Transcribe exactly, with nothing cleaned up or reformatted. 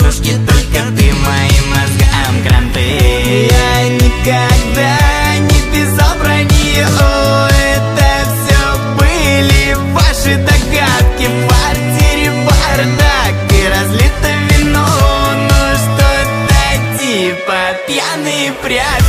девушки, только ты моим мозгам кранты. Я никогда не писал про нее, это все были ваши догадки. В квартире бардак и разлито вино, ну что-то типа пьяные прятки.